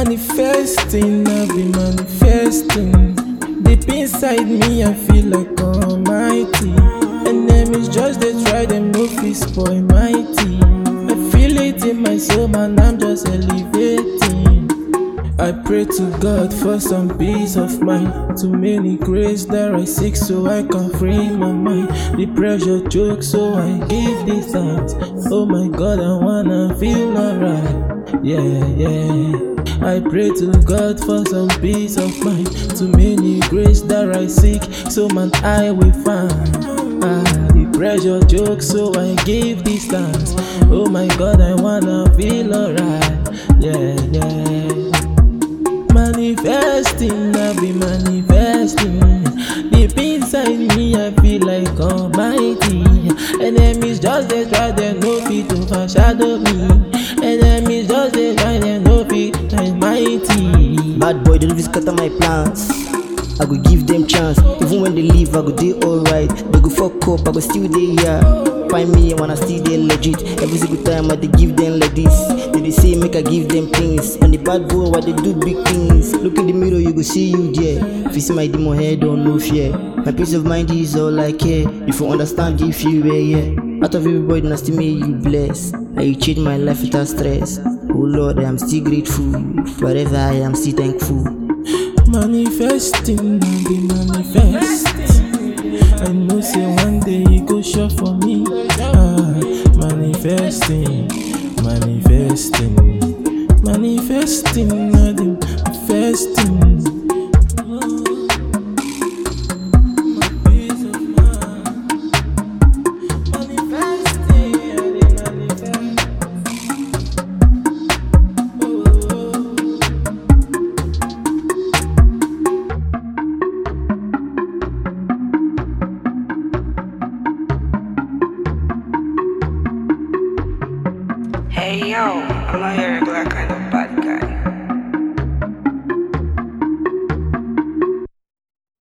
Manifesting, I be manifesting. Deep inside me, I feel like almighty. Enemies just they try, them no fit spoil my team. I feel it in my soul, man, I'm just elevating. I pray to God for some peace of mind. Too many grace that I seek so I can free my mind. The pressure choke so I give the thanks. Oh my God, I wanna feel alright. Yeah. I pray to God for some peace of mind. Too many grace that I seek so man I will find. The pressure choke so I give the thanks. Oh my God, I wanna feel alright. Yeah. Manifesting, I be manifesting. Deep inside me, I feel like almighty. Enemies just they try, they no fit to overshadow me. Enemies just they try, they no fit to mighty. Bad boy, they don't scatter my plans. I go give them chance. Even when they leave, I go do alright. They go fuck up, I go still dey here. Find me, I wanna still dey legit. Every single time I dey give them like this. They say make I give them things. On the bad boy, why they do big things. Look in the mirror, you go see you there. If you see my demon head, don't no fear. My peace of mind is all I care. If you understand, give you a yeah. Out of everybody, now still me you bless. And you change my life without stress. Oh Lord, I am still grateful. Forever I am still thankful. Manifesting, I be manifest. I know say one day it go sure for me. Manifesting, I be manifesting. Hey yo, I'm out here, Black kind of.